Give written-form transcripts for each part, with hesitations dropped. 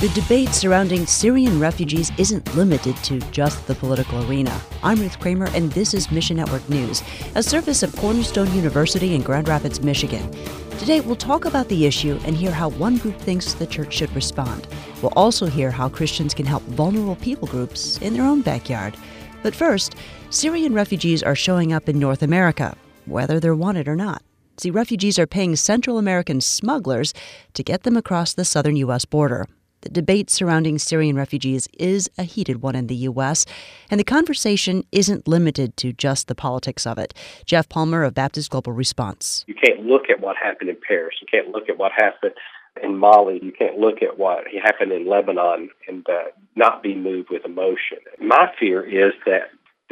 The debate surrounding Syrian refugees isn't limited to just the political arena. I'm Ruth Kramer, and this is Mission Network News, a service of Cornerstone University in Grand Rapids, Michigan. Today, we'll talk about the issue and hear how one group thinks the church should respond. We'll also hear how Christians can help vulnerable people groups in their own backyard. But first, Syrian refugees are showing up in North America, whether they're wanted or not. See, refugees are paying Central American smugglers to get them across the southern U.S. border. The debate surrounding Syrian refugees is a heated one in the U.S., and the conversation isn't limited to just the politics of it. Jeff Palmer of Baptist Global Response. You can't look at what happened in Paris. You can't look at what happened in Mali. You can't look at what happened in Lebanon and not be moved with emotion. My fear is that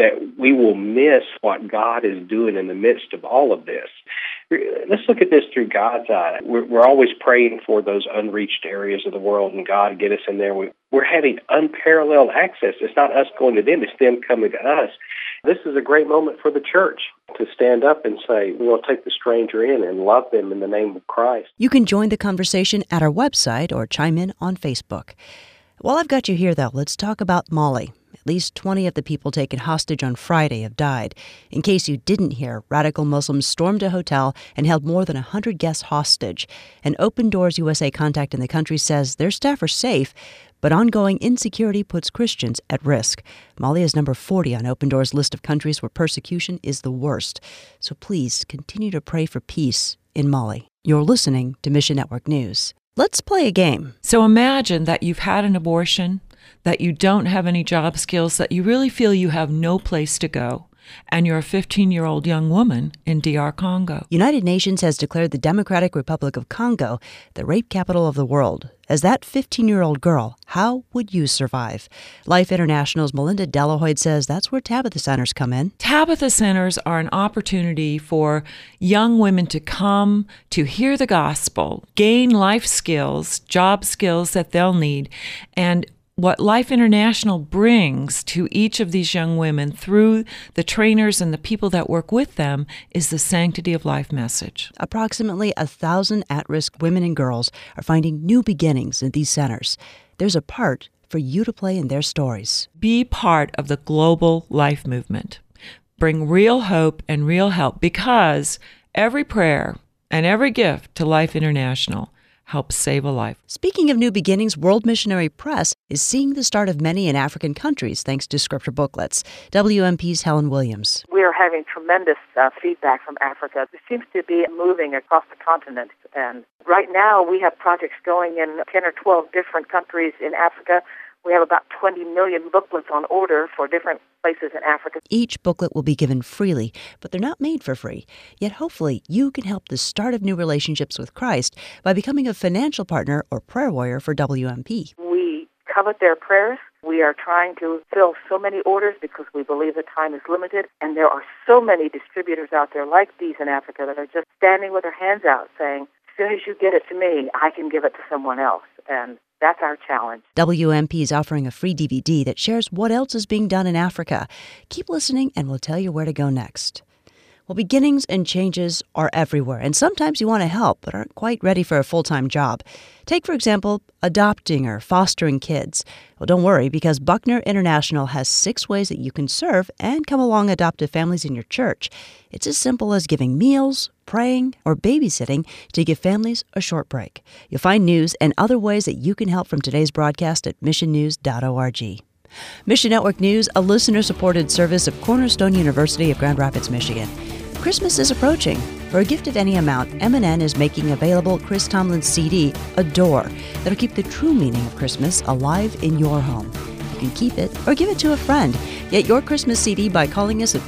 we will miss what God is doing in the midst of all of this. Let's look at this through God's eye. We're always praying for those unreached areas of the world, and God get us in there. We're having unparalleled access. It's not us going to them, it's them coming to us. This is a great moment for the church to stand up and say, we want to take the stranger in and love them in the name of Christ. You can join the conversation at our website or chime in on Facebook. While I've got you here, though, let's talk about Mali. At least 20 of the people taken hostage on Friday have died. In case you didn't hear, radical Muslims stormed a hotel and held more than 100 guests hostage. An Open Doors USA contact in the country says their staff are safe, but ongoing insecurity puts Christians at risk. Mali is number 40 on Open Doors' list of countries where persecution is the worst. So please continue to pray for peace in Mali. You're listening to Mission Network News. Let's play a game. So imagine that you've had an abortion, that you don't have any job skills, that you really feel you have no place to go, and you're a 15-year-old young woman in DR Congo. United Nations has declared the Democratic Republic of Congo the rape capital of the world. As that 15-year-old girl, how would you survive? Life International's Melinda Delahoyd says that's where Tabitha Centers come in. Tabitha Centers are an opportunity for young women to come to hear the gospel, gain life skills, job skills that they'll need, and what Life International brings to each of these young women through the trainers and the people that work with them is the Sanctity of Life message. Approximately 1,000 at-risk women and girls are finding new beginnings in these centers. There's a part for you to play in their stories. Be part of the global life movement. Bring real hope and real help, because every prayer and every gift to Life International help save a life. Speaking of new beginnings, World Missionary Press is seeing the start of many in African countries thanks to scripture booklets. WMP's Helen Williams. We are having tremendous feedback from Africa. It seems to be moving across the continent. And right now we have projects going in 10 or 12 different countries in Africa. We have about 20 million booklets on order for different places in Africa. Each booklet will be given freely, but they're not made for free. Yet hopefully you can help the start of new relationships with Christ by becoming a financial partner or prayer warrior for WMP. We covet their prayers. We are trying to fill so many orders because we believe the time is limited, and there are so many distributors out there like these in Africa that are just standing with their hands out saying, as soon as you get it to me, I can give it to someone else. And that's our challenge. WMP is offering a free DVD that shares what else is being done in Africa. Keep listening and we'll tell you where to go next. Well, beginnings and changes are everywhere, and sometimes you want to help but aren't quite ready for a full-time job. Take, for example, adopting or fostering kids. Well, don't worry, because Buckner International has 6 ways that you can serve and come along adoptive families in your church. It's as simple as giving meals, praying, or babysitting to give families a short break. You'll find news and other ways that you can help from today's broadcast at missionnews.org. Mission Network News, a listener-supported service of Cornerstone University of Grand Rapids, Michigan. Christmas is approaching. For a gift of any amount, M&N is making available Chris Tomlin's CD, Adore, that'll keep the true meaning of Christmas alive in your home. You can keep it or give it to a friend. Get your Christmas CD by calling us at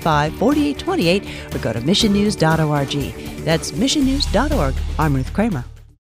1-800-995-4828 or go to missionnews.org. That's missionnews.org. I'm Ruth Kramer.